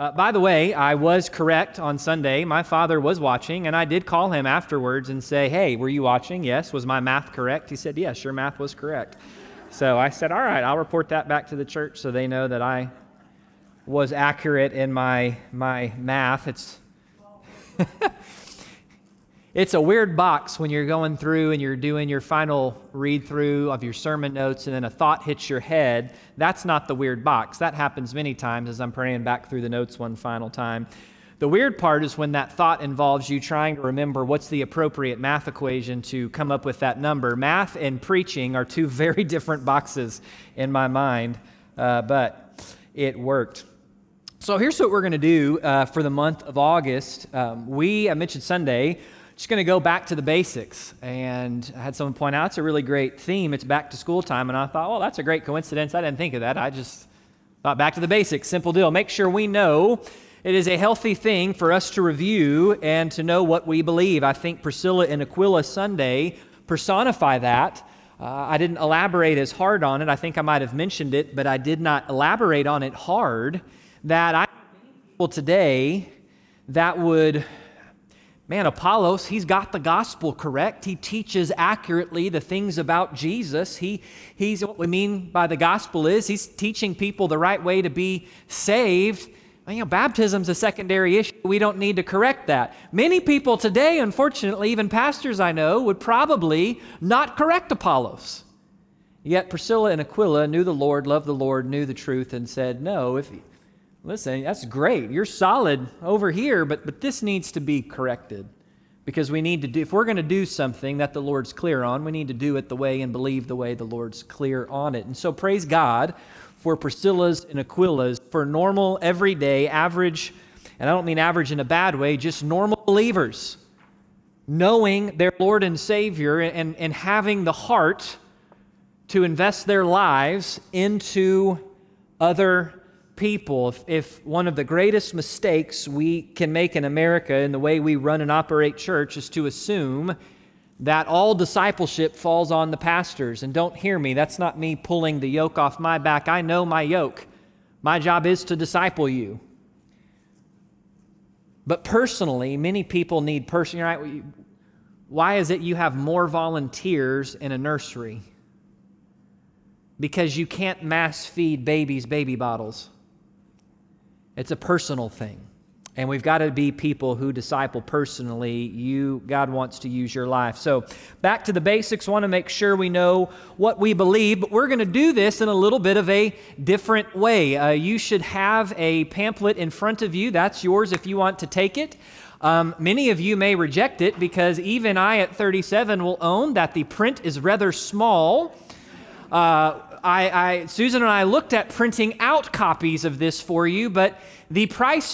By the way, I was correct on Sunday. My father was watching, and I did call him afterwards and say, hey, were you watching? Yes. Was my math correct? He said, yes, your math was correct. So I said, all right, I'll report that back to the church so they know that I was accurate in my math. It's a weird box when you're going through and you're doing your final read-through of your sermon notes and then a thought hits your head. That's not the weird box. That happens many times as I'm praying back through the notes one final time. The weird part is when that thought involves you trying to remember what's the appropriate math equation to come up with that number. Math and preaching are two very different boxes in my mind, but it worked. So here's what we're going to do for the month of August. I mentioned Sunday, just going to go back to the basics. And I had someone point out it's a really great theme. It's back to school time. And I thought, well, that's a great coincidence. I didn't think of that. I just thought back to the basics. Simple deal. Make sure we know it is a healthy thing for us to review and to know what we believe. I think Priscilla and Aquila Sunday personify that. I didn't elaborate as hard on it. I think I might have mentioned it, but I did not elaborate on it hard. That I people today that would, Apollos, he's got the gospel correct. He teaches accurately the things about Jesus. He's what we mean by the gospel is he's teaching people the right way to be saved. Baptism's a secondary issue. We don't need to correct that. Many people today, unfortunately, even pastors I know, would probably not correct Apollos. Yet Priscilla and Aquila knew the Lord, loved the Lord, knew the truth, and said, no, listen, that's great. You're solid over here, but this needs to be corrected because we need to do, if we're going to do something that the Lord's clear on, we need to do it the way and believe the way the Lord's clear on it. And so praise God for Priscilla's and Aquila's, for normal, everyday, average, and I don't mean average in a bad way, just normal believers, knowing their Lord and Savior and having the heart to invest their lives into other people. If one of the greatest mistakes we can make in America in the way we run and operate church is to assume that all discipleship falls on the pastors. And don't hear me, that's not me pulling the yoke off my back. I know my yoke. My job is to disciple you. But personally, many people need right? Why is it you have more volunteers in a nursery? Because you can't mass feed babies baby bottles. It's a personal thing. And we've got to be people who disciple personally. God wants to use your life. So back to the basics, want to make sure we know what we believe, but we're going to do this in a little bit of a different way. You should have a pamphlet in front of you. That's yours if you want to take it. Many of you may reject it because even I at 37 will own that the print is rather small. Susan and I looked at printing out copies of this for you, but the price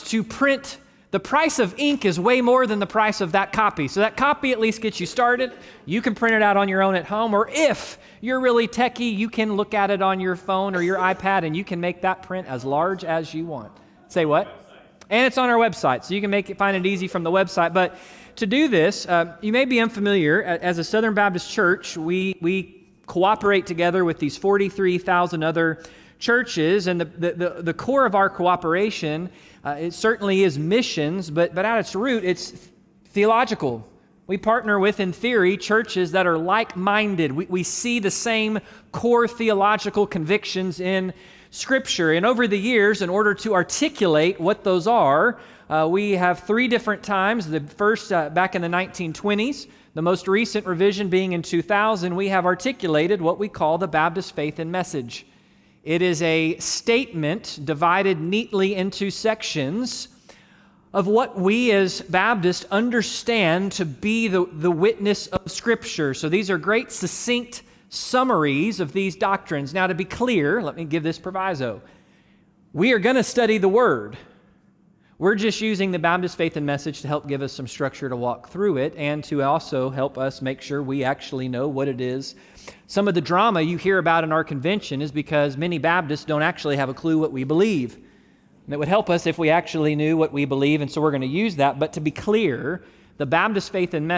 of ink is way more than the price of that copy. So that copy at least gets you started. You can print it out on your own at home, or if you're really techie, you can look at it on your phone or your iPad, and you can make that print as large as you want. Say what? And it's on our website, so you can find it easy from the website. But to do this, you may be unfamiliar. As a Southern Baptist church, we cooperate together with these 43,000 other churches, and the core of our cooperation, it certainly is missions, but at its root, it's theological. We partner with, in theory, churches that are like-minded. We see the same core theological convictions in Scripture, and over the years, in order to articulate what those are, we have three different times. The first back in the 1920s, the most recent revision being in 2000, we have articulated what we call the Baptist Faith and Message. It is a statement divided neatly into sections of what we as Baptists understand to be the witness of Scripture. So these are great succinct summaries of these doctrines. Now, to be clear, let me give this proviso. We are going to study the Word. We're just using the Baptist Faith and Message to help give us some structure to walk through it and to also help us make sure we actually know what it is. Some of the drama you hear about in our convention is because many Baptists don't actually have a clue what we believe. And it would help us if we actually knew what we believe, and so we're going to use that. But to be clear, the Baptist Faith and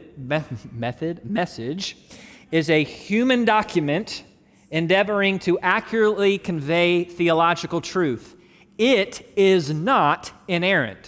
Message is a human document endeavoring to accurately convey theological truth. It is not inerrant,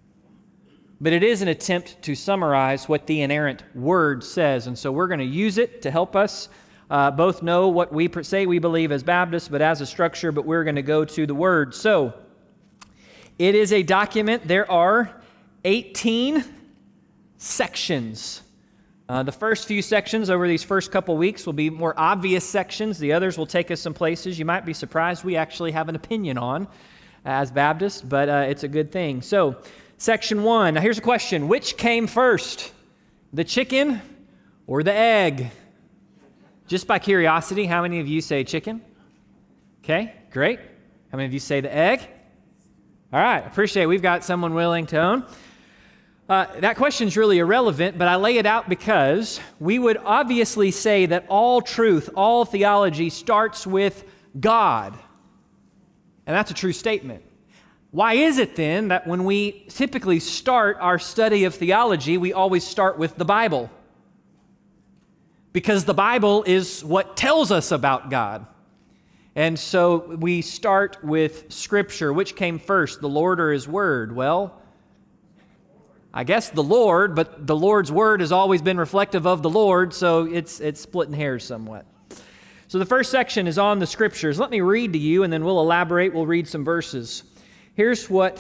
but it is an attempt to summarize what the inerrant word says. And so we're going to use it to help us both know what we say we believe as Baptists, but as a structure, but we're going to go to the word. So it is a document. There are 18 sections. The first few sections over these first couple weeks will be more obvious sections. The others will take us some places you might be surprised we actually have an opinion on as Baptists, but it's a good thing. So, section 1. Now here's a question. Which came first, the chicken or the egg? Just by curiosity, how many of you say chicken? Okay, great. How many of you say the egg? All right, appreciate it. We've got someone willing to own. That question's really irrelevant, but I lay it out because we would obviously say that all truth, all theology starts with God. And that's a true statement. Why is it then that when we typically start our study of theology, we always start with the Bible? Because the Bible is what tells us about God. And so we start with Scripture. Which came first, the Lord or His Word? Well, I guess the Lord, but the Lord's Word has always been reflective of the Lord, so it's splitting hairs somewhat. So the first section is on the Scriptures. Let me read to you, and then we'll elaborate. We'll read some verses. Here's what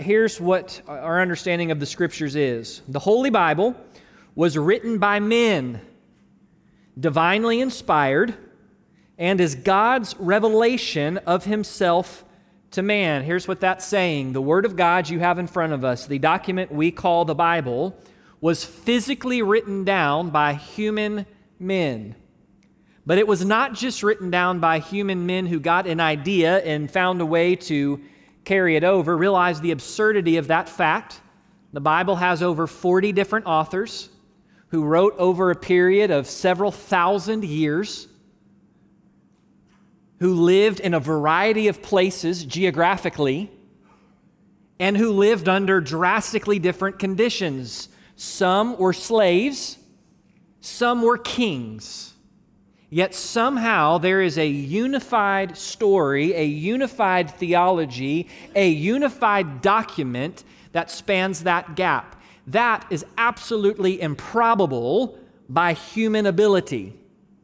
our understanding of the Scriptures is. The Holy Bible was written by men, divinely inspired, and is God's revelation of Himself to man. Here's what that's saying. The Word of God you have in front of us, the document we call the Bible, was physically written down by human men. But it was not just written down by human men who got an idea and found a way to carry it over. Realize the absurdity of that fact. The Bible has over 40 different authors who wrote over a period of several thousand years, who lived in a variety of places geographically, and who lived under drastically different conditions. Some were slaves, some were kings. Yet somehow there is a unified story, a unified theology, a unified document that spans that gap. That is absolutely improbable by human ability.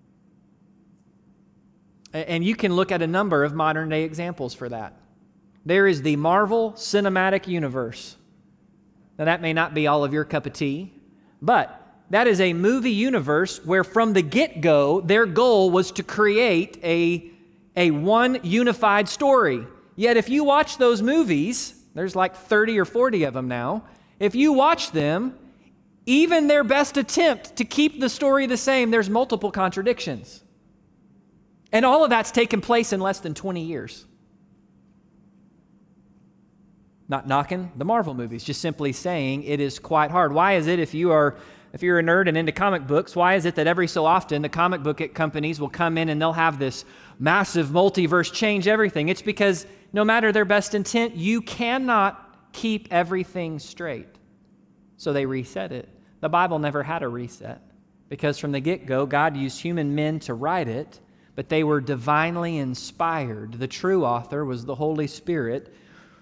And you can look at a number of modern-day examples for that. There is the Marvel Cinematic Universe. Now, that may not be all of your cup of tea, but that is a movie universe where from the get-go, their goal was to create a one unified story. Yet if you watch those movies, there's like 30 or 40 of them now, if you watch them, even their best attempt to keep the story the same, there's multiple contradictions. And all of that's taken place in less than 20 years. Not knocking the Marvel movies, just simply saying it is quite hard. Why is it if you're a nerd and into comic books, why is it that every so often the comic book companies will come in and they'll have this massive multiverse change everything? It's because no matter their best intent, you cannot keep everything straight. So they reset it. The Bible never had a reset because from the get-go, God used human men to write it, but they were divinely inspired. The true author was the Holy Spirit,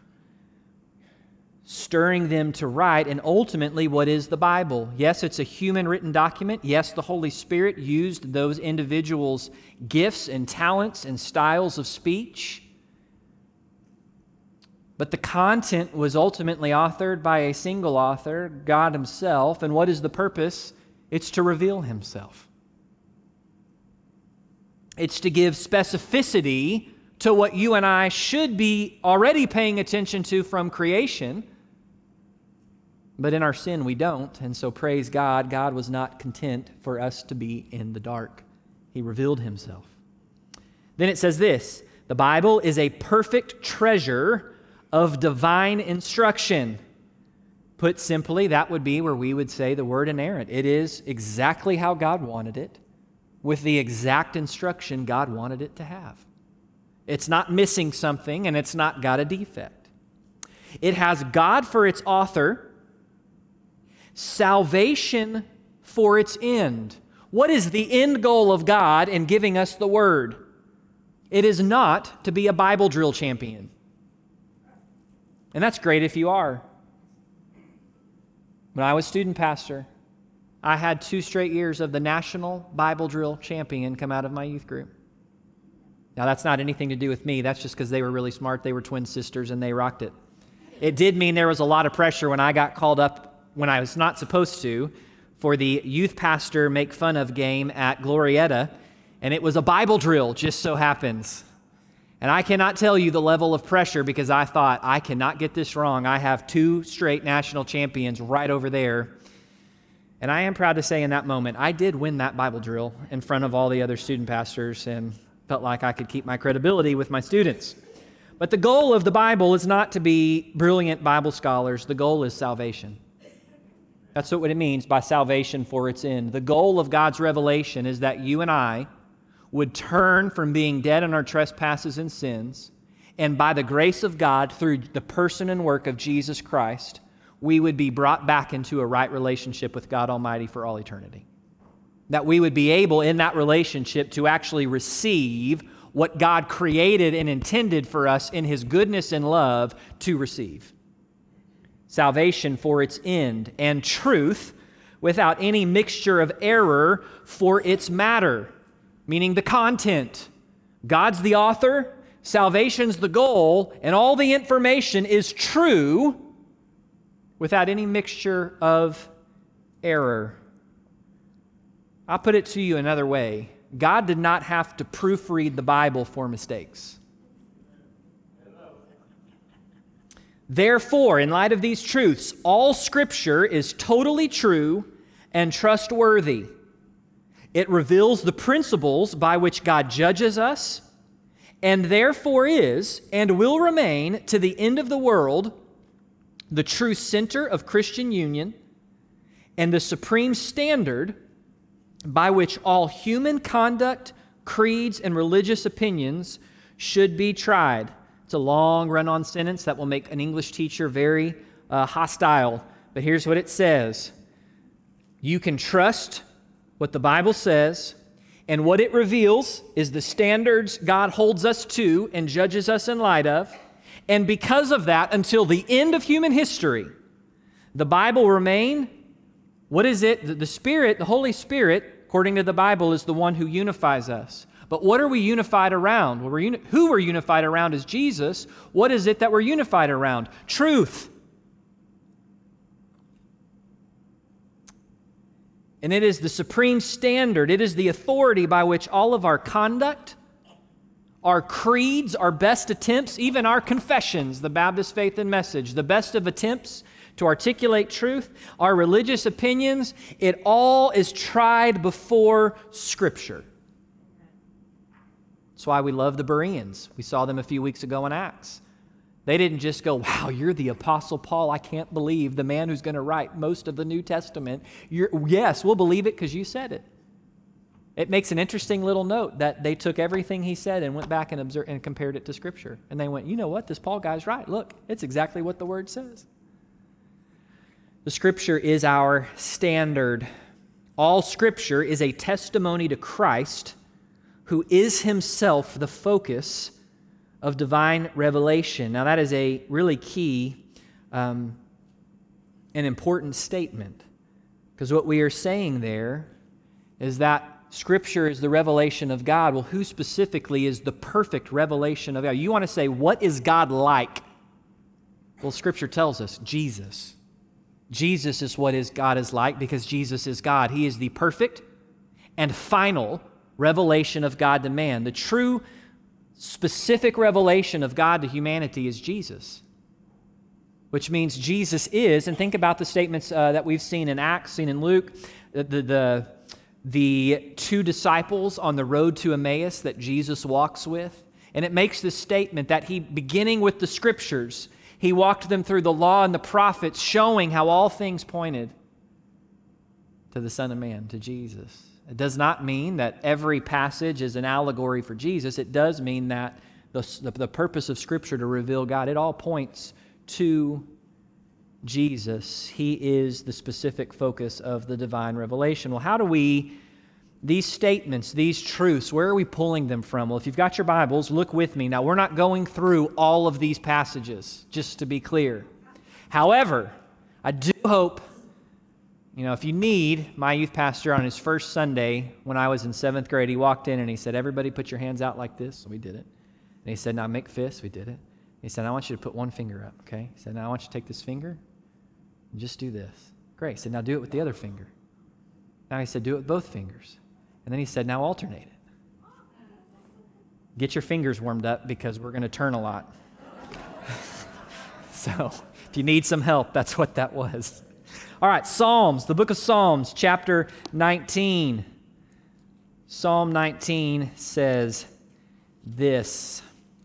stirring them to write, and ultimately, what is the Bible? Yes, it's a human-written document. Yes, the Holy Spirit used those individuals' gifts and talents and styles of speech. But the content was ultimately authored by a single author, God Himself. And what is the purpose? It's to reveal Himself. It's to give specificity to what you and I should be already paying attention to from creation. But in our sin, we don't. And so praise God, God was not content for us to be in the dark. He revealed Himself. Then it says this, the Bible is a perfect treasure of divine instruction. Put simply, that would be where we would say the word inerrant. It is exactly how God wanted it, with the exact instruction God wanted it to have. It's not missing something, and it's not got a defect. It has God for its author, salvation for its end. What is the end goal of God in giving us the Word? It is not to be a Bible drill champion. And that's great if you are. When I was student pastor, I had 2 straight years of the National Bible Drill Champion come out of my youth group. Now, that's not anything to do with me. That's just because they were really smart. They were twin sisters, and they rocked it. It did mean there was a lot of pressure when I got called up when I was not supposed to for the youth pastor make fun of game at Glorietta, and it was a Bible drill, just so happens. And I cannot tell you the level of pressure because I thought, I cannot get this wrong. I have 2 straight national champions right over there. And I am proud to say in that moment, I did win that Bible drill in front of all the other student pastors and felt like I could keep my credibility with my students. But the goal of the Bible is not to be brilliant Bible scholars. The goal is salvation. That's what it means by salvation for its end. The goal of God's revelation is that you and I would turn from being dead in our trespasses and sins, and by the grace of God, through the person and work of Jesus Christ, we would be brought back into a right relationship with God Almighty for all eternity. That we would be able in that relationship to actually receive what God created and intended for us in His goodness and love to receive. Salvation for its end, and truth without any mixture of error for its matter, meaning the content. God's the author, salvation's the goal, and all the information is true without any mixture of error. I'll put it to you another way. God did not have to proofread the Bible for mistakes. Therefore, in light of these truths, all Scripture is totally true and trustworthy. It reveals the principles by which God judges us, and therefore is and will remain to the end of the world the true center of Christian union and the supreme standard by which all human conduct, creeds, and religious opinions should be tried. It's a long run-on sentence that will make an English teacher very hostile, but here's what it says. You can trust what the Bible says, and what it reveals is the standards God holds us to and judges us in light of, and because of that, until the end of human history, the Bible will remain. What is it? The Spirit, the Holy Spirit, according to the Bible, is the one who unifies us. But what are we unified around? Well, who we're unified around is Jesus. What is it that we're unified around? Truth. And it is the supreme standard. It is the authority by which all of our conduct, our creeds, our best attempts, even our confessions, the Baptist faith and message, the best of attempts to articulate truth, our religious opinions, it all is tried before Scripture. That's why we love the Bereans. We saw them a few weeks ago in Acts. They didn't just go, wow, you're the Apostle Paul. I can't believe the man who's going to write most of the New Testament. Yes, we'll believe it because you said it. It makes an interesting little note that they took everything he said and went back and observed and compared it to Scripture. And they went, you know what? This Paul guy's right. Look, it's exactly what the Word says. The Scripture is our standard. All Scripture is a testimony to Christ, who is Himself the focus of divine revelation. Now, that is a really key and important statement, because what we are saying there is that Scripture is the revelation of God. Well, who specifically is the perfect revelation of God? You want to say, what is God like? Well, Scripture tells us, Jesus. Jesus is what God is like because Jesus is God. He is the perfect and final revelation of God to man. The true, specific revelation of God to humanity is Jesus, which means Jesus is, and think about the statements that we've seen in Acts, seen in Luke, the 2 disciples on the road to Emmaus that Jesus walks with. And it makes this statement that He, beginning with the Scriptures, He walked them through the law and the prophets, showing how all things pointed to the Son of Man, to Jesus. It does not mean that every passage is an allegory for Jesus. It does mean that the purpose of Scripture to reveal God, it all points to Jesus. He is the specific focus of the divine revelation. Well, how do we These statements, these truths, where are we pulling them from? Well, if you've got your Bibles, look with me. Now, we're not going through all of these passages, just to be clear. However, I do hope, if you need, my youth pastor on his first Sunday when I was in 7th grade, he walked in and he said, everybody put your hands out like this. So we did it. And he said, now make fists. We did it. He said, I want you to put one finger up, okay? He said, now I want you to take this finger and just do this. Great. He said, now do it with the other finger. Now he said, do it with both fingers. And then he said, now alternate it. Get your fingers warmed up because we're going to turn a lot. So if you need some help, that's what that was. All right, Psalms, the book of Psalms, chapter 19. Psalm 19 says this.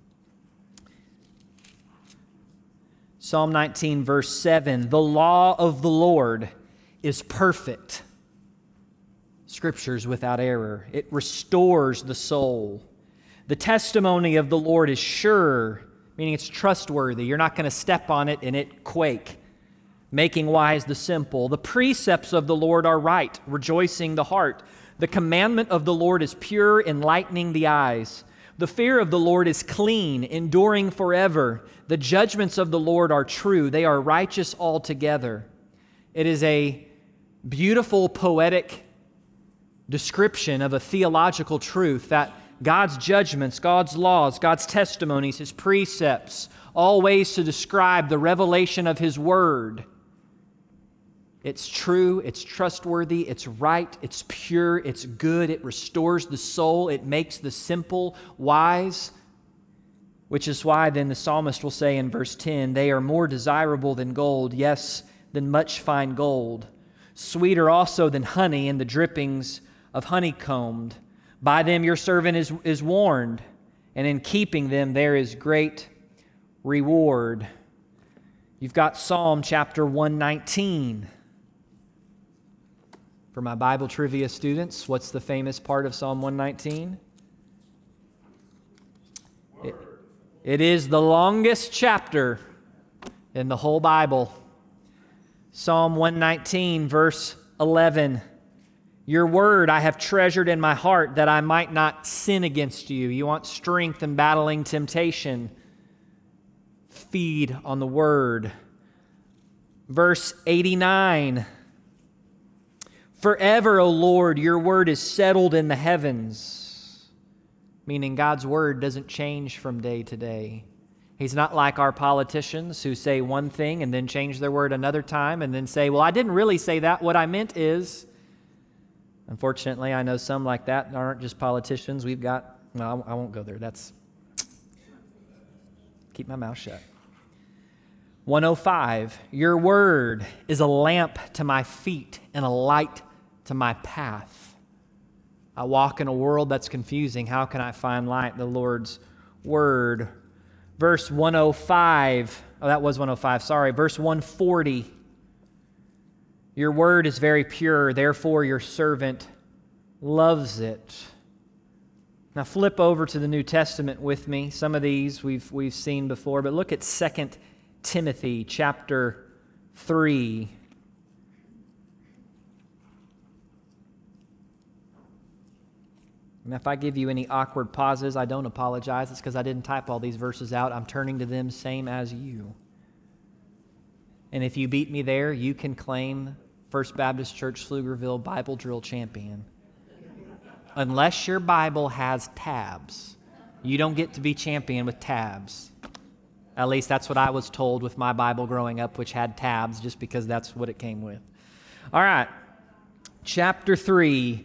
Psalm 19, verse 7, the law of the Lord is perfect. Scriptures without error. It restores the soul. The testimony of the Lord is sure, meaning it's trustworthy. You're not going to step on it and it quake, making wise the simple. The precepts of the Lord are right, rejoicing the heart. The commandment of the Lord is pure, enlightening the eyes. The fear of the Lord is clean, enduring forever. The judgments of the Lord are true. They are righteous altogether. It is a beautiful, poetic description of a theological truth that God's judgments, God's laws, God's testimonies, His precepts, all ways to describe the revelation of His Word. It's true, it's trustworthy, it's right, it's pure, it's good, it restores the soul, it makes the simple wise, which is why then the psalmist will say in verse 10, they are more desirable than gold, yes, than much fine gold, sweeter also than honey and the drippings of honeycombed. By them your servant is warned, and in keeping them there is great reward. You've got Psalm chapter 119. For my Bible trivia students, what's the famous part of Psalm 119? It is the longest chapter in the whole Bible. Psalm 119, verse 11. Your word I have treasured in my heart that I might not sin against you. You want strength in battling temptation. Feed on the word. Verse 89. Forever, O Lord, your word is settled in the heavens. Meaning God's word doesn't change from day to day. He's not like our politicians who say one thing and then change their word another time and then say, well, I didn't really say that. What I meant is... Unfortunately, I know some like that aren't just politicians. We've got, well, I won't go there. Keep my mouth shut. 105, your word is a lamp to my feet and a light to my path. I walk in a world that's confusing. How can I find light? The Lord's word. Verse 105, that was 105, sorry. Verse 140, your word is very pure, therefore your servant loves it. Now flip over to the New Testament with me. Some of these we've seen before, but look at 2 Timothy chapter 3. And if I give you any awkward pauses, I don't apologize. It's because I didn't type all these verses out. I'm turning to them same as you. And if you beat me there, you can claim First Baptist Church Pflugerville Bible Drill Champion. Unless your Bible has tabs. You don't get to be champion with tabs. At least that's what I was told with my Bible growing up, which had tabs, just because that's what it came with. All right, chapter 3.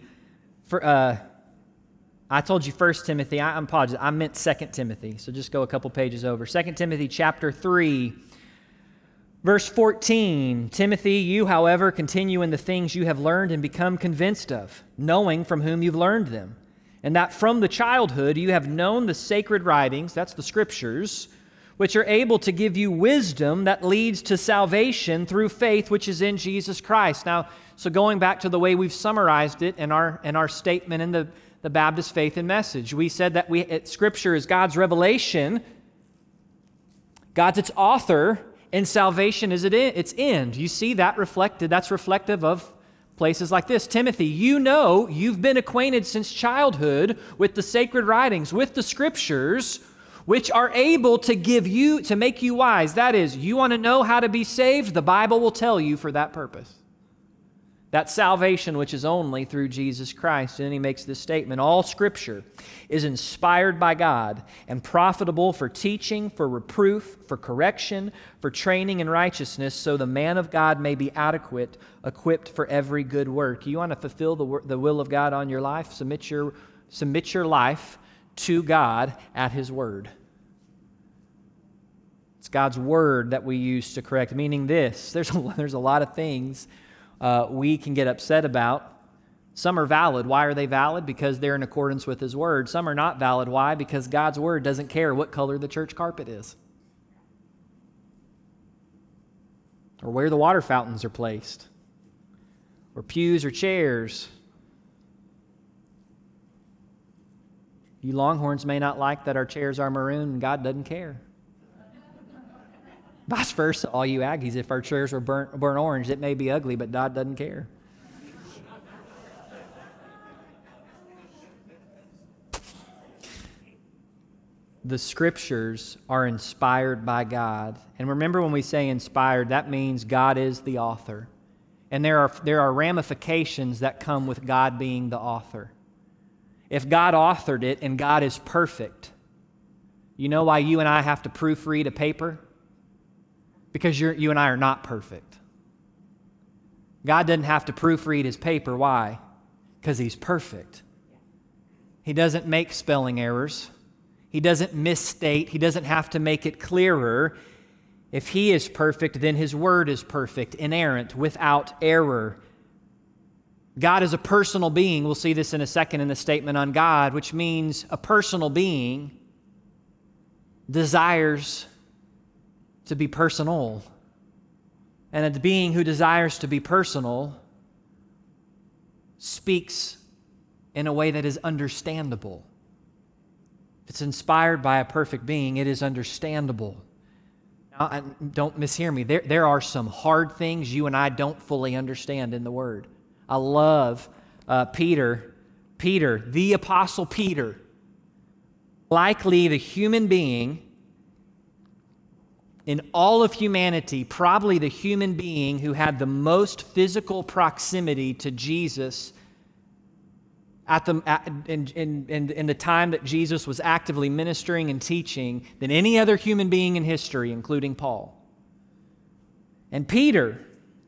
I told you 1 Timothy. I apologize. I meant 2 Timothy, so just go a couple pages over. 2 Timothy chapter 3, verse 14. Timothy, you, however, continue in the things you have learned and become convinced of, knowing from whom you've learned them, and that from the childhood you have known the sacred writings, that's the Scriptures, which are able to give you wisdom that leads to salvation through faith which is in Jesus Christ. Now, so going back to the way we've summarized it in our statement in the Baptist Faith and Message, we said that Scripture is God's revelation, God's its author, and salvation is its end. You see that reflected. That's reflective of Places like this, Timothy, you know you've been acquainted since childhood with the sacred writings, with the scriptures, which are able to make you wise. That is, you want to know how to be saved? The Bible will tell you for that purpose. That salvation which is only through Jesus Christ. And then he makes this statement, all Scripture is inspired by God and profitable for teaching, for reproof, for correction, for training in righteousness, so the man of God may be adequate, equipped for every good work. You want to fulfill the will of God on your life? Submit your life to God at His Word. It's God's Word that we use to correct, meaning this. There's a lot of things we can get upset about. Some are valid. Why are they valid? Because they're in accordance with His Word. Some are not valid. Why? Because God's Word doesn't care what color the church carpet is, or where the water fountains are placed, or pews or chairs. You Longhorns may not like that our chairs are maroon, and God doesn't care. Vice versa, all you Aggies, if our chairs were burnt orange, it may be ugly, but God doesn't care. The Scriptures are inspired by God. And remember, when we say inspired, that means God is the author. And there are ramifications that come with God being the author. If God authored it and God is perfect, you know why you and I have to proofread a paper? Because you and I are not perfect. God doesn't have to proofread His paper. Why? Because He's perfect. He doesn't make spelling errors. He doesn't misstate. He doesn't have to make it clearer. If He is perfect, then His Word is perfect, inerrant, without error. God is a personal being. We'll see this in a second in the statement on God, which means a personal being desires to be personal. And a being who desires to be personal speaks in a way that is understandable. If it's inspired by a perfect being, it is understandable. Now, don't mishear me. There are some hard things you and I don't fully understand in the Word. I love Peter, the Apostle Peter, likely the human being in all of humanity, probably the human being who had the most physical proximity to Jesus in the time that Jesus was actively ministering and teaching than any other human being in history, including Paul. And Peter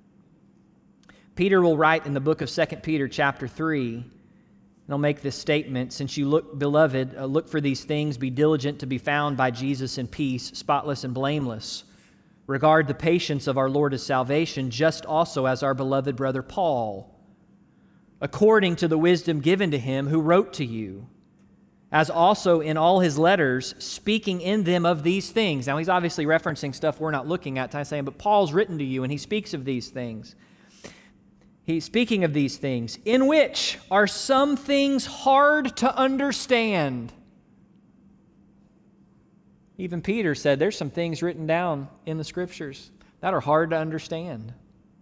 will write in the book of 2 Peter chapter 3, and he'll make this statement, since you look, beloved, look for these things, be diligent to be found by Jesus in peace, spotless and blameless. Regard the patience of our Lord as salvation, just also as our beloved brother Paul, according to the wisdom given to him who wrote to you, as also in all his letters, speaking in them of these things. Now, he's obviously referencing stuff we're not looking at, saying, but Paul's written to you, and he speaks of these things. He's speaking of these things, in which are some things hard to understand. Even Peter said there's some things written down in the Scriptures that are hard to understand.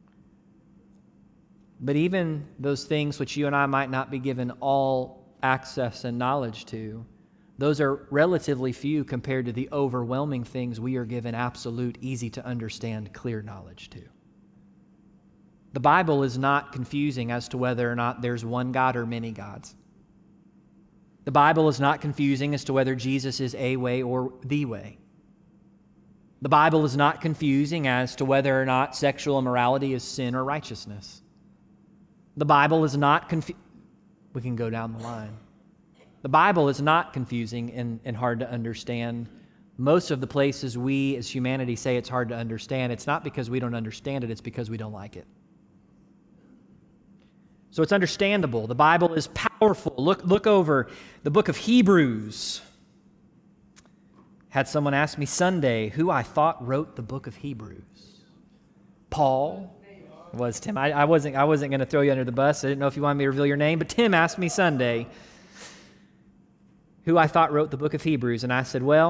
But even those things which you and I might not be given all access and knowledge to, those are relatively few compared to the overwhelming things we are given absolute, easy to understand, clear knowledge to. The Bible is not confusing as to whether or not there's one God or many gods. The Bible is not confusing as to whether Jesus is a way or the way. The Bible is not confusing as to whether or not sexual immorality is sin or righteousness. The Bible is not we can go down the line. The Bible is not confusing and hard to understand. Most of the places we as humanity say it's hard to understand, it's not because we don't understand it, it's because we don't like it. So it's understandable. The Bible is powerful. Look over the book of Hebrews. Had someone ask me Sunday who I thought wrote the book of Hebrews. Paul. It was Tim. I wasn't going to throw you under the bus. I didn't know if you wanted me to reveal your name, but Tim asked me Sunday who I thought wrote the book of Hebrews, and I said, well,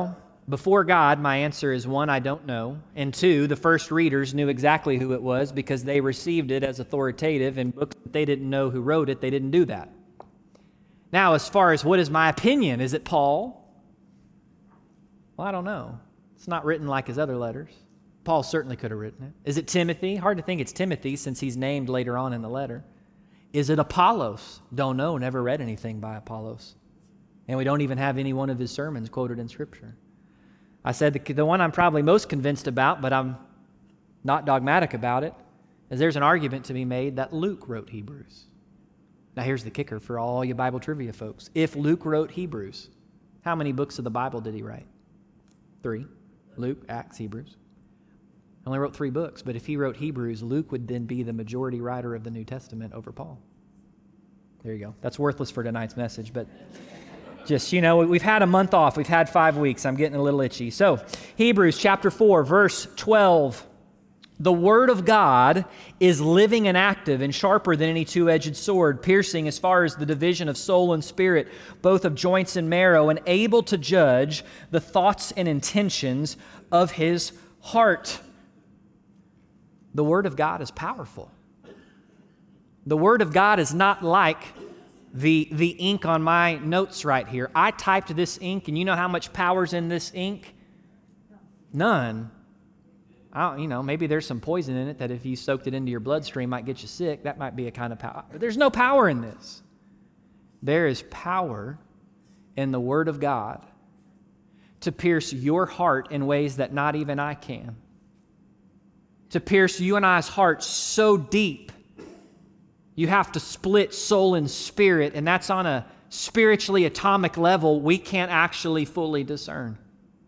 before God, my answer is one, I don't know. And two, the first readers knew exactly who it was because they received it as authoritative, and books that they didn't know who wrote it, they didn't do that. Now, as far as what is my opinion, is it Paul? Well, I don't know. It's not written like his other letters. Paul certainly could have written it. Is it Timothy? Hard to think it's Timothy since he's named later on in the letter. Is it Apollos? Don't know. Never read anything by Apollos. And we don't even have any one of his sermons quoted in Scripture. I said the one I'm probably most convinced about, but I'm not dogmatic about it, is there's an argument to be made that Luke wrote Hebrews. Now here's the kicker for all you Bible trivia folks. If Luke wrote Hebrews, how many books of the Bible did he write? 3. Luke, Acts, Hebrews. Only wrote 3 books, but if he wrote Hebrews, Luke would then be the majority writer of the New Testament over Paul. There you go. That's worthless for tonight's message, but just, we've had a month off. We've had 5 weeks. I'm getting a little itchy. So, Hebrews chapter 4, verse 12. The Word of God is living and active and sharper than any two-edged sword, piercing as far as the division of soul and spirit, both of joints and marrow, and able to judge the thoughts and intentions of His heart. The Word of God is powerful. The Word of God is not like the ink on my notes right here. I typed this ink, and you know how much power's in this ink? None. Maybe there's some poison in it that if you soaked it into your bloodstream might get you sick. That might be a kind of power. But there's no power in this. There is power in the Word of God to pierce your heart in ways that not even I can. To pierce you and I's hearts so deep, you have to split soul and spirit, and that's on a spiritually atomic level we can't actually fully discern.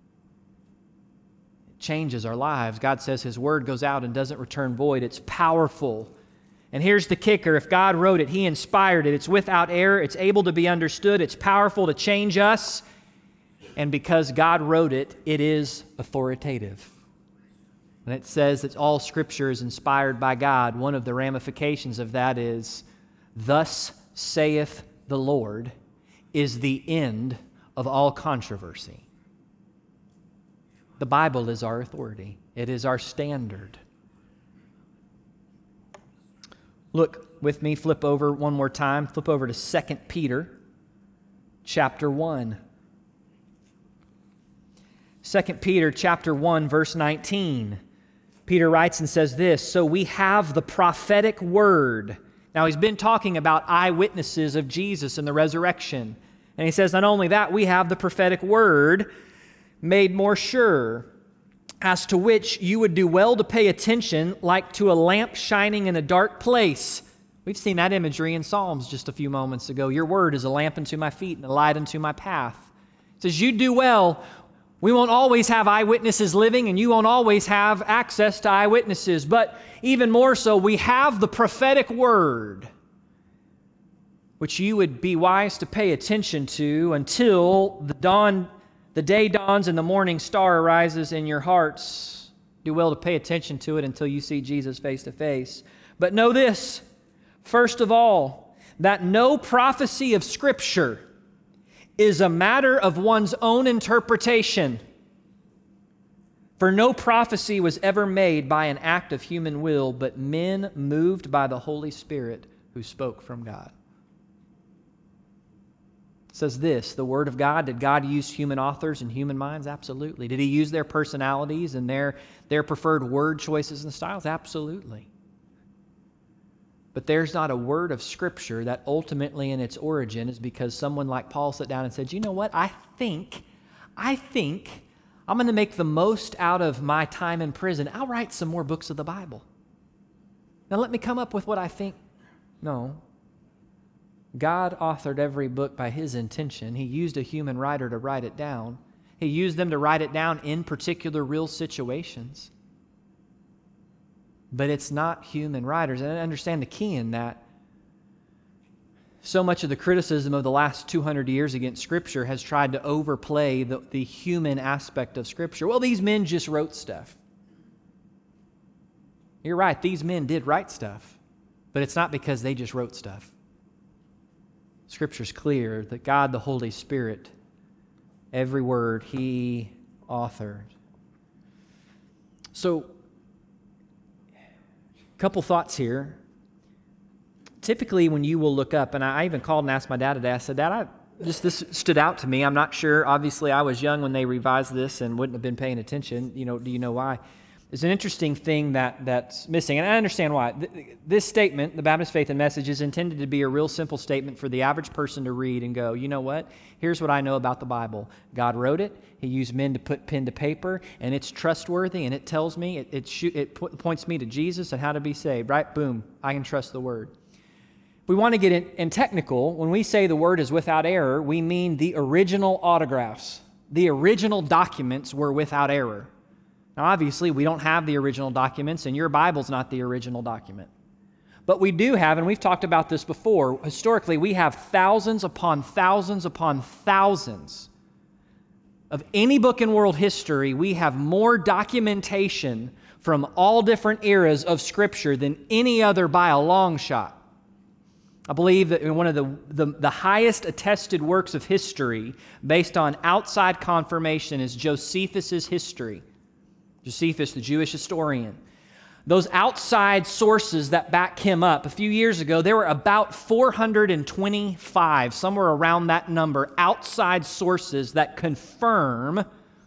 It changes our lives. God says His Word goes out and doesn't return void. It's powerful. And here's the kicker. If God wrote it, He inspired it. It's without error. It's able to be understood. It's powerful to change us. And because God wrote it, it is authoritative. When it says that all Scripture is inspired by God, one of the ramifications of that is, thus saith the Lord, is the end of all controversy. The Bible is our authority. It is our standard. Look with me, flip over one more time. Flip over to 2 Peter chapter 1. 2 Peter chapter 1, verse 19. Peter writes and says this, so we have the prophetic word. Now, he's been talking about eyewitnesses of Jesus and the resurrection. And he says, not only that, we have the prophetic word made more sure, as to which you would do well to pay attention, like to a lamp shining in a dark place. We've seen that imagery in Psalms just a few moments ago. Your word is a lamp unto my feet and a light unto my path. It says, you do well. We won't always have eyewitnesses living, and you won't always have access to eyewitnesses. But even more so, we have the prophetic word, which you would be wise to pay attention to until the day dawns and the morning star arises in your hearts. Do well to pay attention to it until you see Jesus face to face. But know this, first of all, that no prophecy of Scripture is a matter of one's own interpretation. For no prophecy was ever made by an act of human will, but men moved by the Holy Spirit who spoke from God. It says this, the Word of God, did God use human authors and human minds? Absolutely. Did He use their personalities and their preferred word choices and styles? Absolutely. But there's not a word of Scripture that ultimately in its origin is because someone like Paul sat down and said, you know what, I think I'm going to make the most out of my time in prison. I'll write some more books of the Bible. Now let me come up with what I think. No. God authored every book by His intention. He used a human writer to write it down. He used them to write it down in particular real situations. But it's not human writers. And I understand the key in that. So much of the criticism of the last 200 years against Scripture has tried to overplay the human aspect of Scripture. Well, these men just wrote stuff. You're right, these men did write stuff. But it's not because they just wrote stuff. Scripture's clear that God, the Holy Spirit, every word, He authored. So, a couple thoughts here. Typically, when you will look up, and I even called and asked my dad today, I said, Dad, this stood out to me. I'm not sure. Obviously, I was young when they revised this and wouldn't have been paying attention. Do you know why? There's an interesting thing that's missing, and I understand why. This statement, the Baptist Faith and Message, is intended to be a real simple statement for the average person to read and go, you know what? Here's what I know about the Bible. God wrote it. He used men to put pen to paper, and it's trustworthy, and it tells me, it points me to Jesus and how to be saved, right? Boom, I can trust the Word. We want to get in technical. When we say the Word is without error, we mean the original autographs. The original documents were without error. Now, obviously, we don't have the original documents, and your Bible's not the original document. But we do have, and we've talked about this before, historically, we have thousands upon thousands upon thousands of any book in world history. We have more documentation from all different eras of Scripture than any other by a long shot. I believe that one of the highest attested works of history based on outside confirmation is Josephus' history. Josephus, the Jewish historian. Those outside sources that back him up, a few years ago, there were about 425, somewhere around that number, outside sources that confirm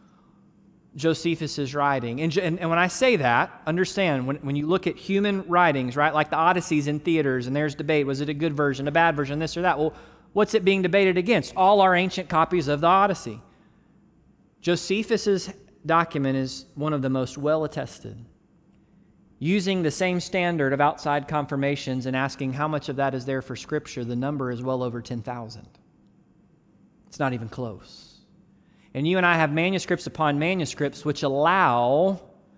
Josephus' writing. And when I say that, understand, when you look at human writings, right, like the Odysseys in theaters, and there's debate, was it a good version, a bad version, this or that? Well, what's it being debated against? All our ancient copies of the Odyssey. Josephus' document is one of the most well-attested. Using the same standard of outside confirmations and asking how much of that is there for Scripture, the number is well over 10,000. It's not even close. And you and I have manuscripts upon manuscripts which allow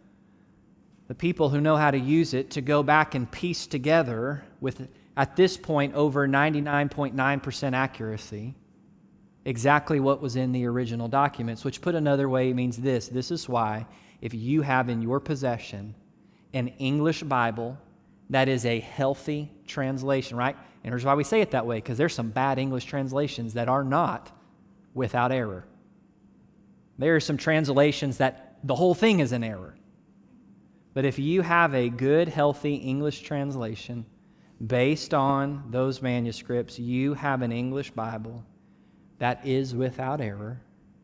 the people who know how to use it to go back and piece together with, at this point, over 99.9% accuracy, exactly what was in the original documents, which put another way means this. This is why if you have in your possession an English Bible that is a healthy translation, right? And here's why we say it that way, because there's some bad English translations that are not without error. There are some translations that the whole thing is an error. But if you have a good, healthy English translation based on those manuscripts, you have an English Bible that is without error,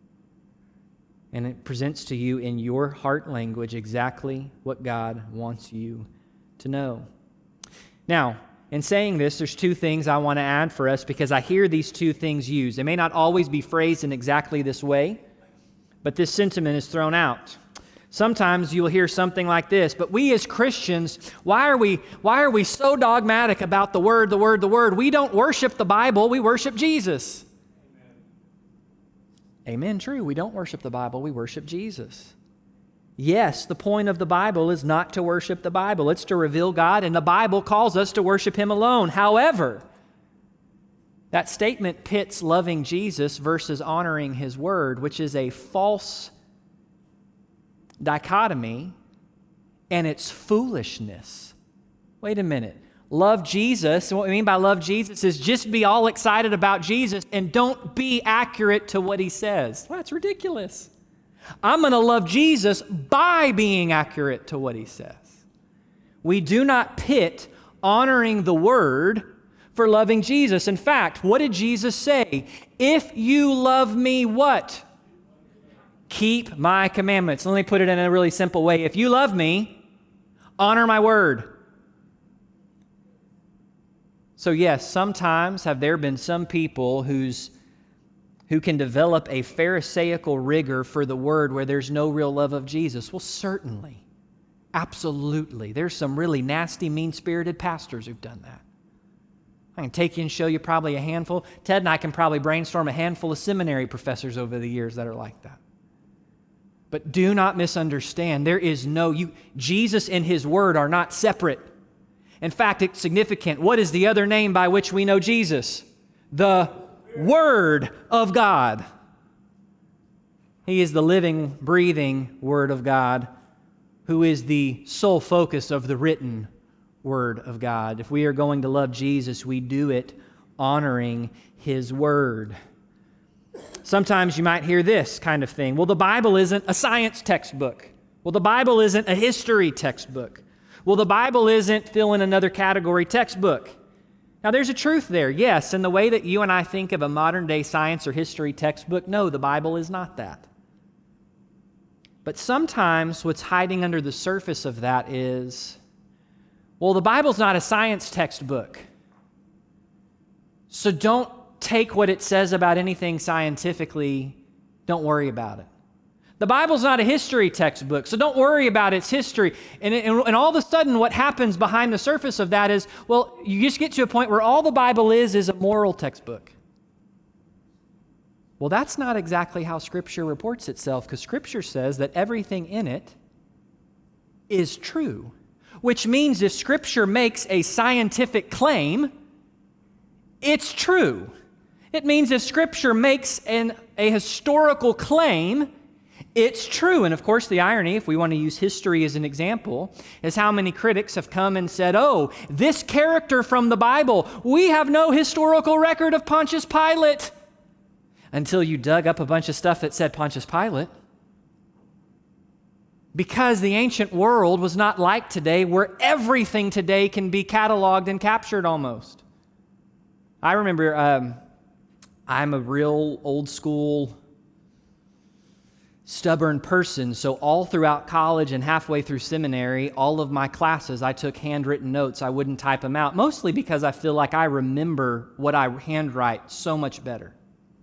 and it presents to you in your heart language exactly what God wants you to know. Now, in saying this, there's two things I want to add for us because I hear these two things used. They may not always be phrased in exactly this way, but this sentiment is thrown out. Sometimes you'll hear something like this, but we as Christians, why are we so dogmatic about the Word, the Word, the Word? We don't worship the Bible, we worship Jesus. Amen, true. We don't worship the Bible, we worship Jesus. Yes, the point of the Bible is not to worship the Bible. It's to reveal God, and the Bible calls us to worship Him alone. However, that statement pits loving Jesus versus honoring His Word, which is a false dichotomy, and it's foolishness. Wait a minute. Love Jesus, and what we mean by love Jesus is just be all excited about Jesus and don't be accurate to what He says. Well, that's ridiculous. I'm going to love Jesus by being accurate to what He says. We do not pit honoring the Word for loving Jesus. In fact, what did Jesus say? If you love me, what? Keep my commandments. Let me put it in a really simple way. If you love me, honor my word. So yes, sometimes have there been some people who can develop a Pharisaical rigor for the word where there's no real love of Jesus? Well, certainly. Absolutely. There's some really nasty, mean-spirited pastors who've done that. I can take you and show you probably a handful. Ted and I can probably brainstorm a handful of seminary professors over the years that are like that. But do not misunderstand. There is Jesus and His Word are not separate. In fact, it's significant. What is the other name by which we know Jesus? The Word of God. He is the living, breathing Word of God, who is the sole focus of the written Word of God. If we are going to love Jesus, we do it honoring His Word. Sometimes you might hear this kind of thing. Well, the Bible isn't a science textbook. Well, the Bible isn't a history textbook. Well, the Bible isn't fill in another category textbook. Now, there's a truth there, yes, in the way that you and I think of a modern-day science or history textbook. No, the Bible is not that. But sometimes what's hiding under the surface of that is, well, the Bible's not a science textbook. So don't take what it says about anything scientifically. Don't worry about it. The Bible's not a history textbook, so don't worry about its history. And all of a sudden, what happens behind the surface of that is, well, you just get to a point where all the Bible is a moral textbook. Well, that's not exactly how Scripture reports itself, because Scripture says that everything in it is true, which means if Scripture makes a scientific claim, it's true. It means if Scripture makes a historical claim, it's true. And of course, the irony, if we want to use history as an example, is how many critics have come and said, oh, this character from the Bible, we have no historical record of Pontius Pilate. Until you dug up a bunch of stuff that said Pontius Pilate. Because the ancient world was not like today, where everything today can be cataloged and captured almost. I remember I'm a real old school, stubborn person, so all throughout college and halfway through seminary, all of my classes, I took handwritten notes. I wouldn't type them out, mostly because I feel like I remember what I handwrite so much better.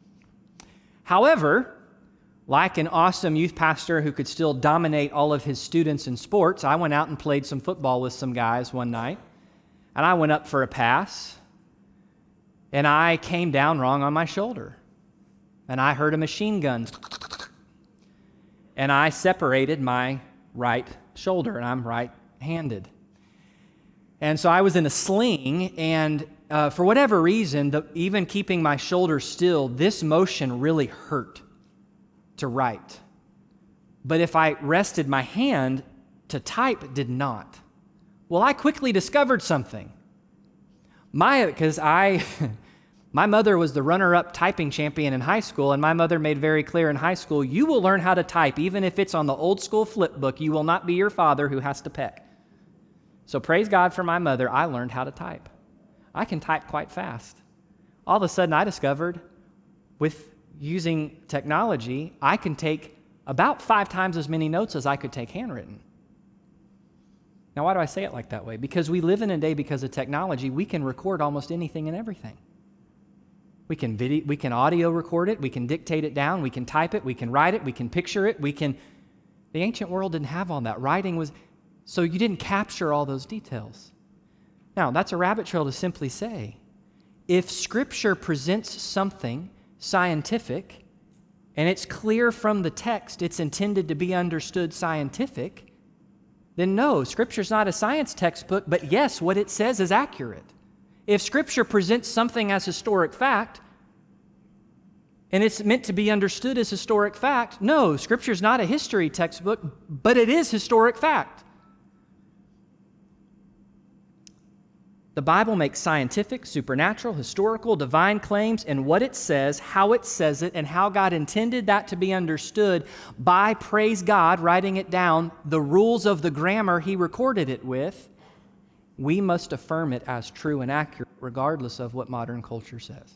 However, like an awesome youth pastor who could still dominate all of his students in sports, I went out and played some football with some guys one night, and I went up for a pass, and I came down wrong on my shoulder, and I heard a machine gun, and I separated my right shoulder, and I'm right-handed. And so I was in a sling, and for whatever reason, even keeping my shoulder still, this motion really hurt to write. But if I rested my hand to type, it did not. Well, I quickly discovered something. My mother was the runner-up typing champion in high school, and my mother made very clear in high school, you will learn how to type, even if it's on the old school flip book. You will not be your father who has to peck. So praise God for my mother, I learned how to type. I can type quite fast. All of a sudden, I discovered with using technology, I can take about 5 times as many notes as I could take handwritten. Now, why do I say it like that way? Because we live in a day, because of technology, we can record almost anything and everything. We can audio record it, we can dictate it down, we can type it, we can write it, we can picture it, The ancient world didn't have all that. Writing was, so you didn't capture all those details. Now, that's a rabbit trail to simply say, if Scripture presents something scientific, and it's clear from the text it's intended to be understood scientific, then no, Scripture's not a science textbook, but yes, what it says is accurate. If Scripture presents something as historic fact, and it's meant to be understood as historic fact, no, Scripture's not a history textbook, but it is historic fact. The Bible makes scientific, supernatural, historical, divine claims, and what it says, how it says it, and how God intended that to be understood by, praise God, writing it down, the rules of the grammar He recorded it with. We must affirm it as true and accurate, regardless of what modern culture says.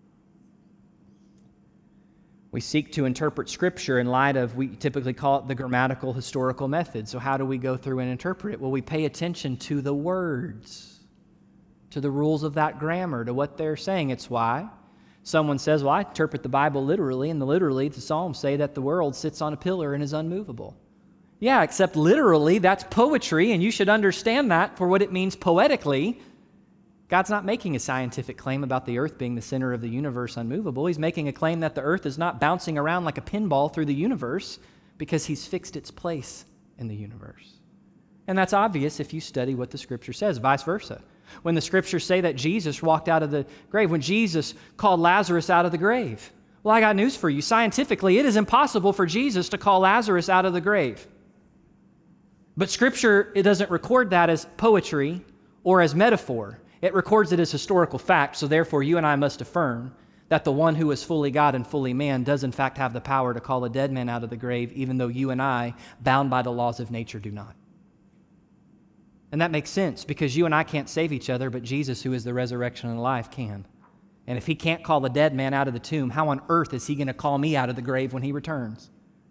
We seek to interpret Scripture in light of, we typically call it the grammatical historical method. So how do we go through and interpret it? Well, we pay attention to the words, to the rules of that grammar, to what they're saying. It's why someone says, well, I interpret the Bible literally, and literally the Psalms say that the world sits on a pillar and is unmovable. Yeah, except literally that's poetry, and you should understand that for what it means poetically. God's not making a scientific claim about the earth being the center of the universe unmovable. He's making a claim that the earth is not bouncing around like a pinball through the universe because He's fixed its place in the universe. And that's obvious if you study what the Scripture says, vice versa. When the Scriptures say that Jesus walked out of the grave, when Jesus called Lazarus out of the grave, well, I got news for you. Scientifically, it is impossible for Jesus to call Lazarus out of the grave. But Scripture, it doesn't record that as poetry or as metaphor. It records it as historical fact, so therefore you and I must affirm that the one who is fully God and fully man does in fact have the power to call a dead man out of the grave, even though you and I, bound by the laws of nature, do not. And that makes sense because you and I can't save each other, but Jesus, who is the resurrection and life, can. And if he can't call a dead man out of the tomb, how on earth is he going to call me out of the grave when he returns?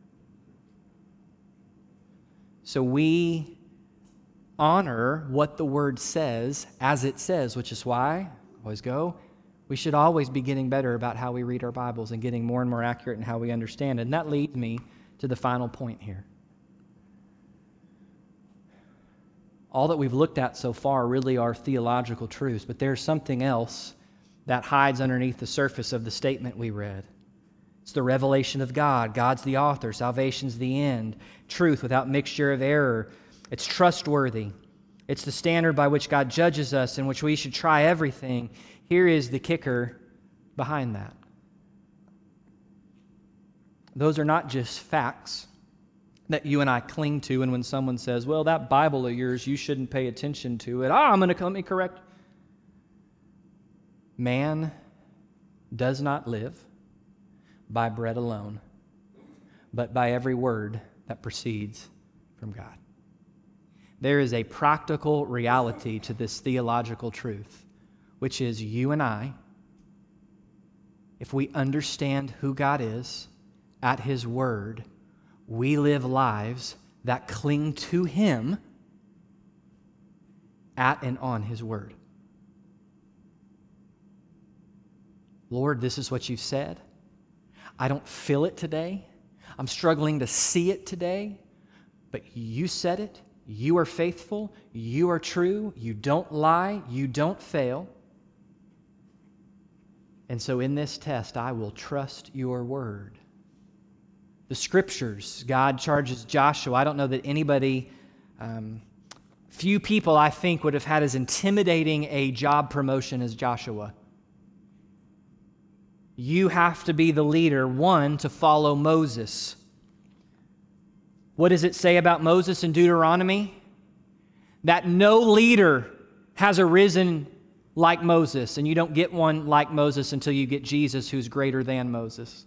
So we honor what the Word says as it says, which is why, we should always be getting better about how we read our Bibles and getting more and more accurate in how we understand it. And that leads me to the final point here. All that we've looked at so far really are theological truths, but there's something else that hides underneath the surface of the statement we read. It's the revelation of God. God's the author. Salvation's the end. Truth without mixture of error. It's trustworthy. It's the standard by which God judges us, in which we should try everything. Here is the kicker behind that. Those are not just facts that you and I cling to, and when someone says, well, that Bible of yours, you shouldn't pay attention to it. Let me correct. Man does not live by bread alone, but by every word that proceeds from God. There is a practical reality to this theological truth, which is you and I, if we understand who God is at His Word, we live lives that cling to Him at and on His Word. Lord, this is what you've said. I don't feel it today. I'm struggling to see it today, but you said it. You are faithful. You are true. You don't lie. You don't fail. And so in this test, I will trust your word. The Scriptures, God charges Joshua. I don't know that anybody, few people I think would have had as intimidating a job promotion as Joshua. You have to be the leader, one, to follow Moses. What does it say about Moses in Deuteronomy? That no leader has arisen like Moses, and you don't get one like Moses until you get Jesus, who's greater than Moses.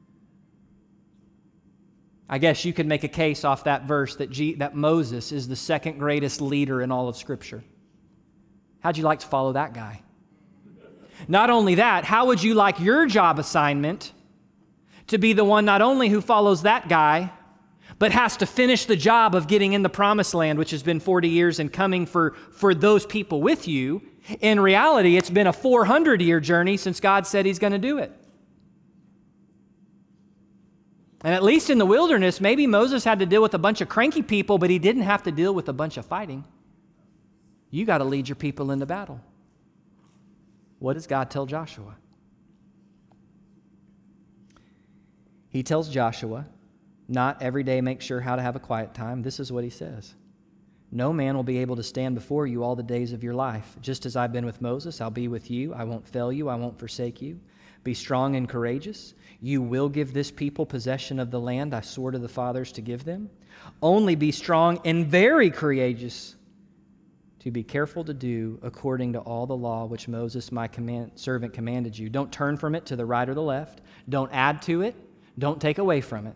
I guess you could make a case off that verse that Moses is the second greatest leader in all of Scripture. How'd you like to follow that guy? Not only that, how would you like your job assignment to be the one not only who follows that guy, but has to finish the job of getting in the promised land, which has been 40 years and coming for those people with you? In reality, it's been a 400-year journey since God said He's going to do it. And at least in the wilderness, maybe Moses had to deal with a bunch of cranky people, but he didn't have to deal with a bunch of fighting. You got to lead your people into battle. What does God tell Joshua? He tells Joshua, not every day make sure how to have a quiet time. This is what he says. No man will be able to stand before you all the days of your life. Just as I've been with Moses, I'll be with you. I won't fail you. I won't forsake you. Be strong and courageous. You will give this people possession of the land I swore to the fathers to give them. Only be strong and very courageous, to be careful to do according to all the law which Moses, my servant, commanded you. Don't turn from it to the right or the left. Don't add to it. Don't take away from it,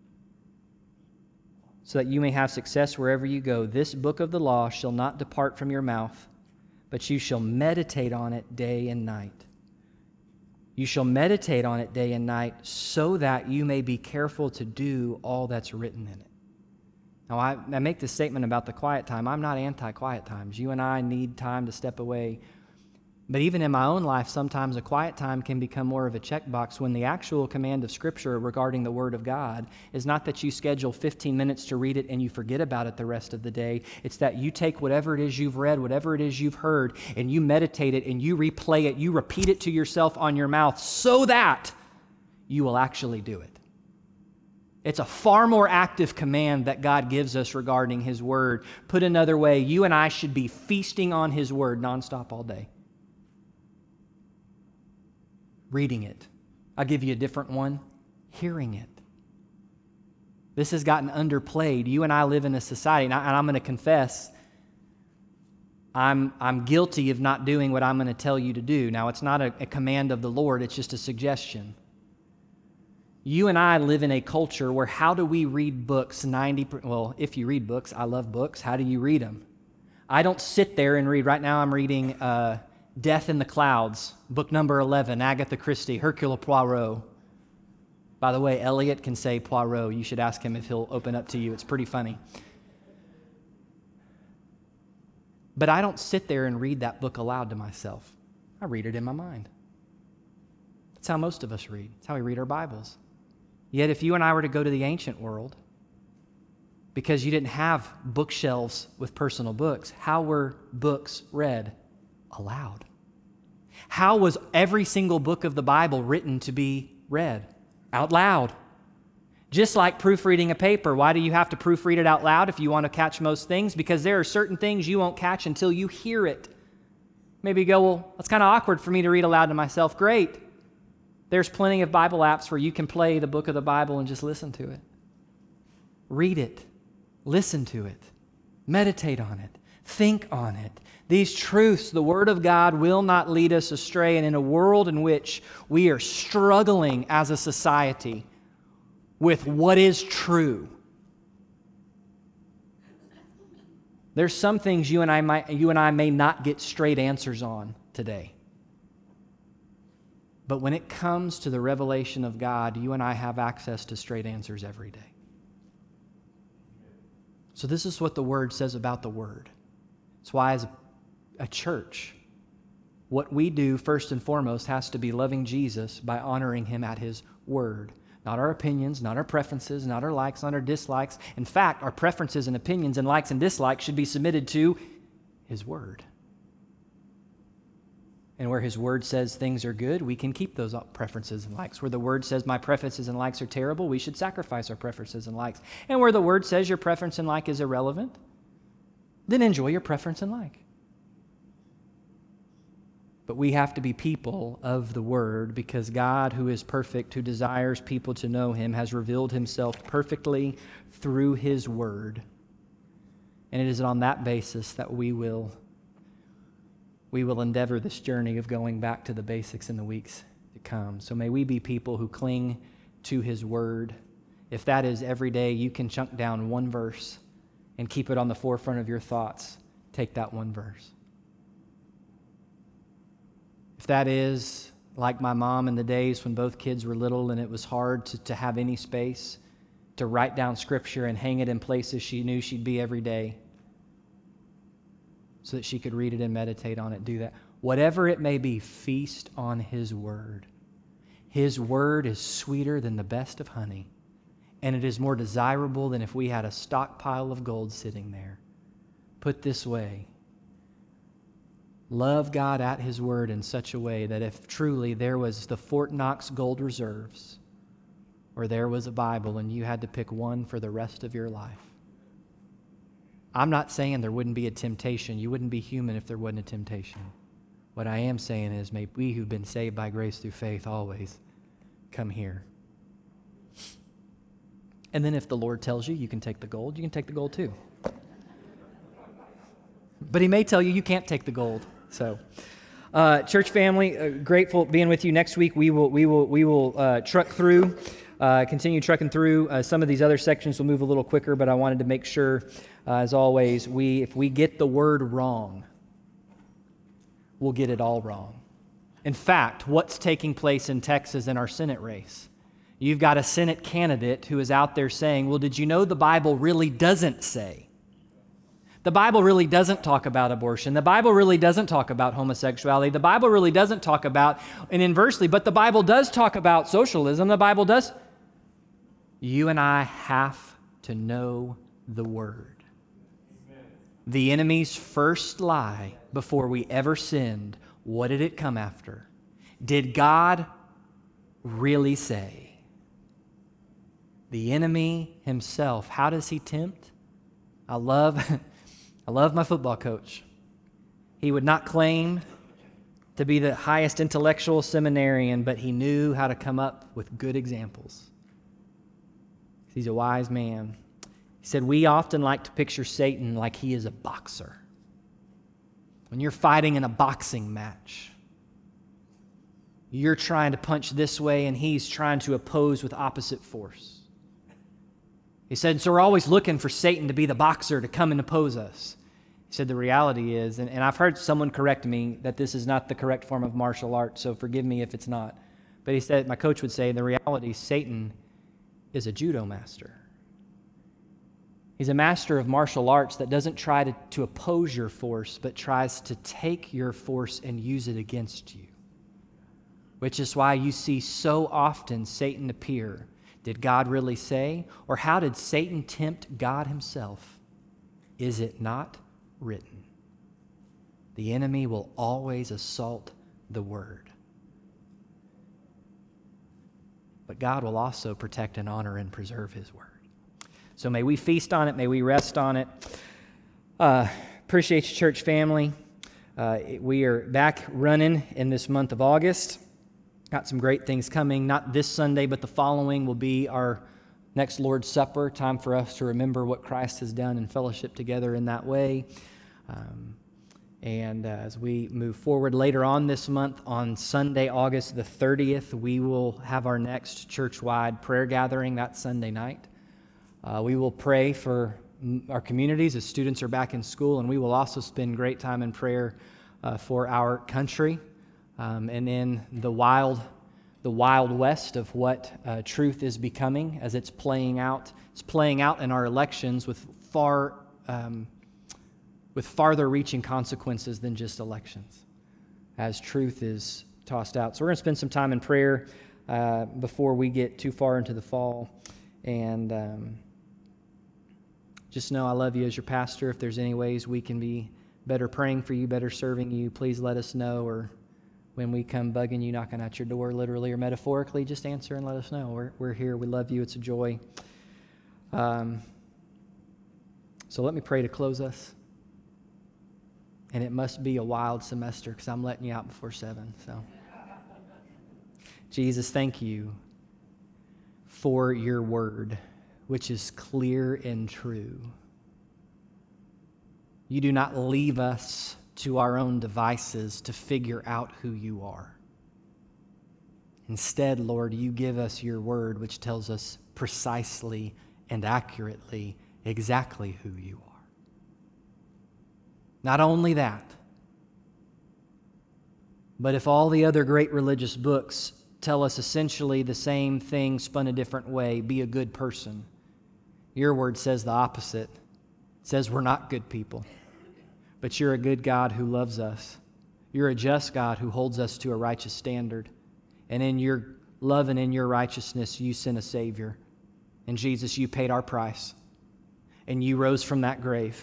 so that you may have success wherever you go. This book of the law shall not depart from your mouth, but you shall meditate on it day and night. You shall meditate on it day and night, so that you may be careful to do all that's written in it. Now, I make this statement about the quiet time. I'm not anti-quiet times. You and I need time to step away. But even in my own life, sometimes a quiet time can become more of a checkbox when the actual command of Scripture regarding the Word of God is not that you schedule 15 minutes to read it and you forget about it the rest of the day. It's that you take whatever it is you've read, whatever it is you've heard, and you meditate it and you replay it, you repeat it to yourself on your mouth so that you will actually do it. It's a far more active command that God gives us regarding His Word. Put another way, you and I should be feasting on His Word nonstop all day. Reading it. I'll give you a different one. Hearing it. This has gotten underplayed. You and I live in a society, and I'm going to confess, I'm guilty of not doing what I'm going to tell you to do. Now, it's not a command of the Lord, it's just a suggestion. You and I live in a culture where how do we read books? Well, if you read books, I love books. How do you read them? I don't sit there and read. Right now I'm reading Death in the Clouds, book number 11, Agatha Christie, Hercule Poirot. By the way, Elliot can say Poirot. You should ask him if he'll open up to you. It's pretty funny. But I don't sit there and read that book aloud to myself. I read it in my mind. That's how most of us read. That's how we read our Bibles. Yet if you and I were to go to the ancient world, because you didn't have bookshelves with personal books, how were books read? Aloud. How was every single book of the Bible written to be read? Out loud. Just like proofreading a paper. Why do you have to proofread it out loud if you want to catch most things? Because there are certain things you won't catch until you hear it. Maybe you go, well, that's kind of awkward for me to read aloud to myself. Great. There's plenty of Bible apps where you can play the book of the Bible and just listen to it. Read it. Listen to it. Meditate on it. Think on it. These truths, the Word of God, will not lead us astray. And in a world in which we are struggling as a society with what is true, there's some things you and I may not get straight answers on today. But when it comes to the revelation of God, you and I have access to straight answers every day. So this is what the Word says about the Word. It's why as a church, what we do first and foremost has to be loving Jesus by honoring Him at His Word. Not our opinions, not our preferences, not our likes, not our dislikes. In fact, our preferences and opinions and likes and dislikes should be submitted to His Word. And where His Word says things are good, we can keep those preferences and likes. Where the Word says my preferences and likes are terrible, we should sacrifice our preferences and likes. And where the Word says your preference and like is irrelevant, then enjoy your preference and like. But we have to be people of the Word because God, who is perfect, who desires people to know Him, has revealed Himself perfectly through His Word. And it is on that basis that we will endeavor this journey of going back to the basics in the weeks to come. So may we be people who cling to His Word. If that is every day, you can chunk down one verse and keep it on the forefront of your thoughts. Take that one verse. If that is like my mom in the days when both kids were little and it was hard to have any space to write down Scripture and hang it in places she knew she'd be every day so that she could read it and meditate on it, do that. Whatever it may be, feast on His Word. His Word is sweeter than the best of honey, and it is more desirable than if we had a stockpile of gold sitting there. Put this way, love God at His Word in such a way that if truly there was the Fort Knox Gold Reserves or there was a Bible and you had to pick one for the rest of your life, I'm not saying there wouldn't be a temptation. You wouldn't be human if there wasn't a temptation. What I am saying is may we who've been saved by grace through faith always come here. And then if the Lord tells you you can take the gold, you can take the gold too. But He may tell you you can't take the gold. So, church family, grateful being with you. Next week we will truck through, continue trucking through. Some of these other sections will move a little quicker, but I wanted to make sure, as always, if we get the word wrong, we'll get it all wrong. In fact, what's taking place in Texas in our Senate race? You've got a Senate candidate who is out there saying, well, did you know the Bible really doesn't say? The Bible really doesn't talk about abortion. The Bible really doesn't talk about homosexuality. The Bible really doesn't talk about, and inversely, but the Bible does talk about socialism. The Bible does. You and I have to know the Word. Amen. The enemy's first lie before we ever sinned, what did it come after? Did God really say? The enemy himself, how does he tempt? I love my football coach. He would not claim to be the highest intellectual seminarian, but he knew how to come up with good examples. He's a wise man. He said, we often like to picture Satan like he is a boxer. When you're fighting in a boxing match, you're trying to punch this way and he's trying to oppose with opposite force. He said, so we're always looking for Satan to be the boxer to come and oppose us. He said the reality is, and I've heard someone correct me that this is not the correct form of martial arts, so forgive me if it's not. But he said, my coach would say, the reality, Satan is a judo master. He's a master of martial arts that doesn't try to oppose your force, but tries to take your force and use it against you. Which is why you see so often Satan appear. Did God really say? Or how did Satan tempt God himself? Is it not written? The enemy will always assault the word. But God will also protect and honor and preserve his word. So may we feast on it. May we rest on it. Appreciate you, church family. We are back running in this month of August. Got some great things coming. Not this Sunday, but the following will be our next Lord's Supper. Time for us to remember what Christ has done and fellowship together in that way. And as we move forward later on this month, on Sunday, August the 30th, we will have our next church-wide prayer gathering that Sunday night. We will pray for our communities as students are back in school, and we will also spend great time in prayer for our country and in the wild west of what truth is becoming as it's playing out. It's playing out in our elections with farther-reaching consequences than just elections, as truth is tossed out. So we're going to spend some time in prayer before we get too far into the fall, and just know I love you as your pastor. If there's any ways we can be better praying for you, better serving you, please let us know. Or when we come bugging you, knocking at your door, literally or metaphorically, just answer and let us know. We're here. We love you. It's a joy. So let me pray to close us. And it must be a wild semester because I'm letting you out before 7. So, Jesus, thank you for your word, which is clear and true. You do not leave us to our own devices to figure out who you are. Instead, Lord, you give us your word, which tells us precisely and accurately exactly who you are. Not only that, but if all the other great religious books tell us essentially the same thing spun a different way, be a good person, your word says the opposite. It says we're not good people, but you're a good God who loves us. You're a just God who holds us to a righteous standard. And in your love and in your righteousness, you sent a Savior. And Jesus, you paid our price. And you rose from that grave.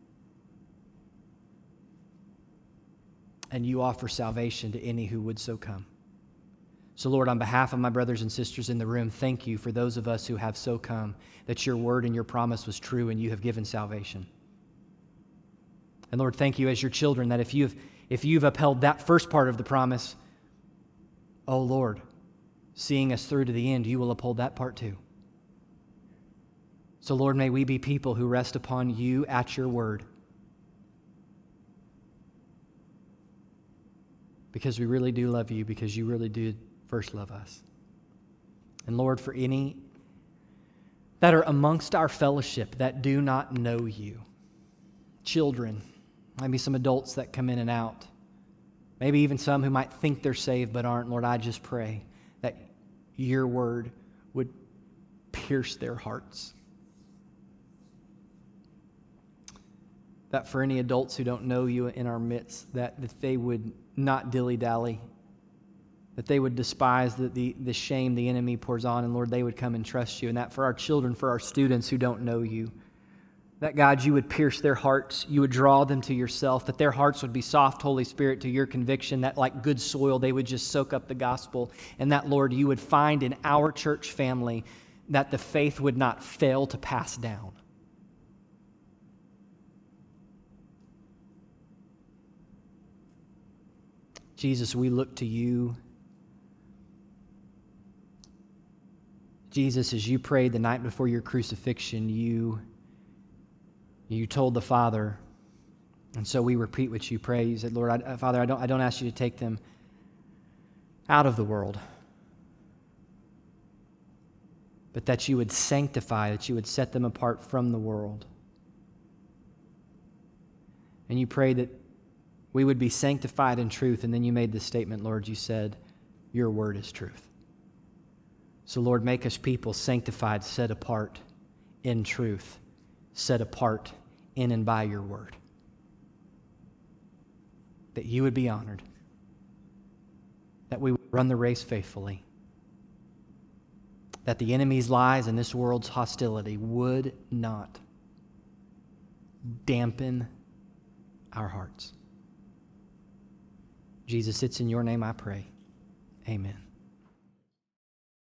And you offer salvation to any who would so come. So, Lord, on behalf of my brothers and sisters in the room, thank you for those of us who have so come, that your word and your promise was true and you have given salvation. And Lord, thank you as your children that if you've upheld that first part of the promise, oh Lord, seeing us through to the end, you will uphold that part too. So, Lord, may we be people who rest upon you at your word. Because we really do love you, because you really do first love us. And Lord, for any that are amongst our fellowship that do not know you, children, maybe some adults that come in and out, maybe even some who might think they're saved but aren't, Lord, I just pray that your word would pierce their hearts. That for any adults who don't know you in our midst, that they would not dilly-dally, that they would despise the shame the enemy pours on, and Lord, they would come and trust you. And that for our children, for our students who don't know you, that God, you would pierce their hearts, you would draw them to yourself, that their hearts would be soft, Holy Spirit, to your conviction, that like good soil, they would just soak up the gospel. And that, Lord, you would find in our church family that the faith would not fail to pass down. Jesus, we look to you. Jesus, as you prayed the night before your crucifixion, you told the Father, And so we repeat what you pray. You said, Lord, Father, I don't ask you to take them out of the world, but that you would sanctify, that you would set them apart from the world. And you pray that we would be sanctified in truth. And then you made this statement, Lord, you said, your word is truth. So, Lord, make us people sanctified, set apart in truth, set apart in and by your word. That you would be honored, that we would run the race faithfully, that the enemy's lies and this world's hostility would not dampen our hearts. Jesus, it's in your name I pray. Amen.